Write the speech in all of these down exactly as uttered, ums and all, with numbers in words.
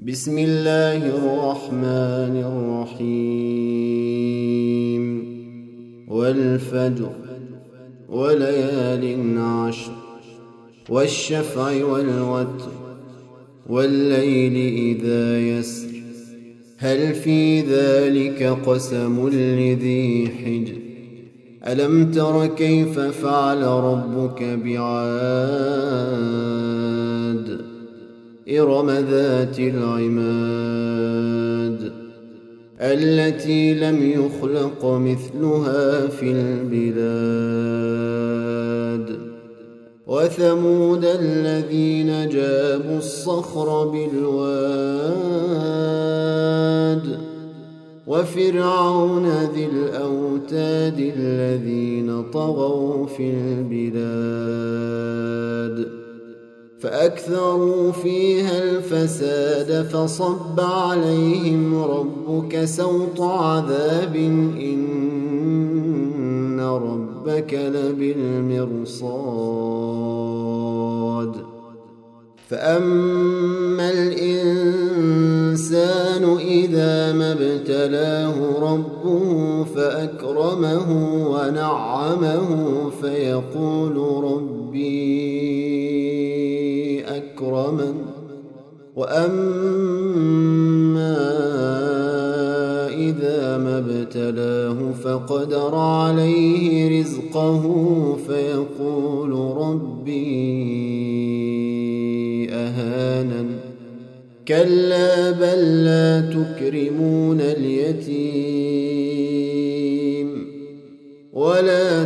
بسم الله الرحمن الرحيم والفجر وليال عشر والشفع والوتر والليل إذا يسر هل في ذلك قسم لذي حجر ألم تر كيف فعل ربك بعاد إرم ذات العماد التي لم يخلق مثلها في البلاد وثمود الذين جابوا الصخر بالواد وفرعون ذي الأوتاد الذين طغوا في البلاد فأكثروا فيها الفساد فصب عليهم ربك سوط عذاب إن ربك لبالمرصاد فأما الإنسان إذا ما ابتلاه ربه فأكرمه ونعمه فيقول ربي أكرمن وأما إذا ما ابتلاه فقدر عليه رزقه فيقول ربي أهانن كلا بل لا تكرمون اليتيم ولا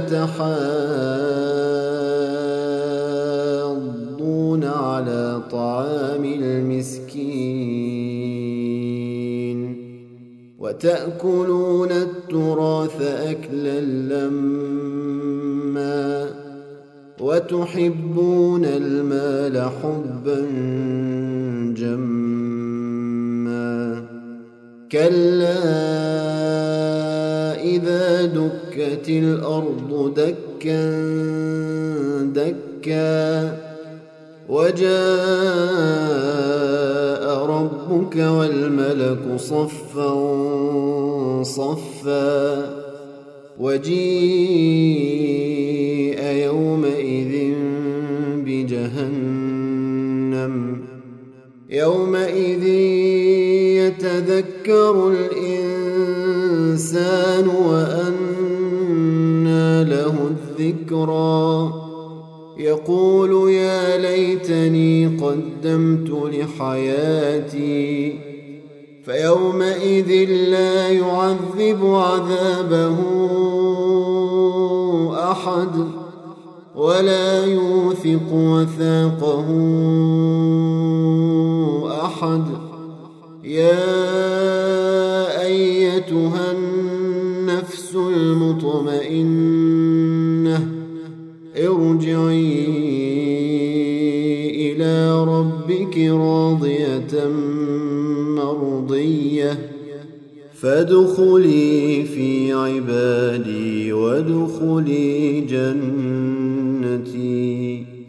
تحاضون على طعام المسكين وتأكلون التراث أكلا لما وتحبون المال حبا جما كلا إذا دكت الأرض دكا دكا وجاء ربك والملك صفا صفا وجيء يومئذ بجهنم يومئذ يتذكر الإنسان وأنى له الذكرى يقول يا ليتني قدمت لحياتي فيومئذ لا يعذب عذابه أحد ولا يوثق وثاقه أحد يا أيتها النفس المطمئنة ارجعي إلى ربك راضية مرضية فادخلي في عبادي وادخلي جنتي.